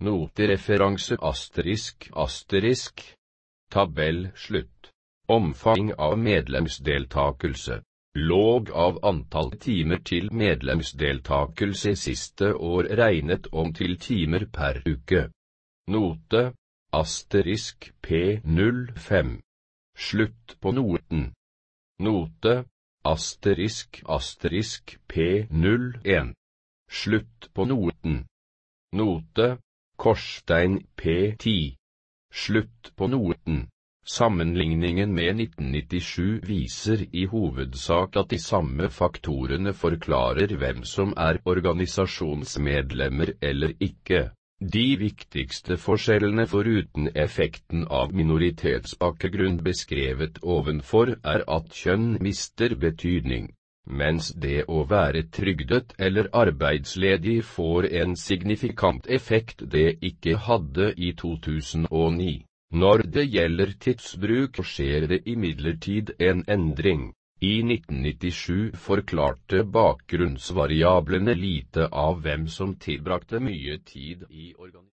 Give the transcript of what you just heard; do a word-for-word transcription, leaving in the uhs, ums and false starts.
Notereferanse asterisk asterisk. Tabell slutt. Omfang av medlemsdeltakelse. Låg av antall timer til medlemsdeltakelse siste år regnet om til timer per uke. Note, asterisk P null fem. Slutt på noten. Note, asterisk asterisk P null en. Slutt på noten. Note, Korstein P ti. Slutt på noten. Sammenligningen med nitten nittisju viser i hovedsak at de samme faktorene forklarer hvem som er organisasjonsmedlemmer eller ikke. De viktigste forskjellene foruten effekten av minoritetsbakgrunn beskrevet ovenfor er at kjønn mister betydning, mens det å være trygdet eller arbeidsledig får en signifikant effekt det ikke hadde i to tusen og ni. Når det gjelder tidsbruk skjer det imidlertid en endring. I nitten nittisju forklarte bakgrunnsvariablene lite av hvem som tilbrakte mye tid i organisasjonen.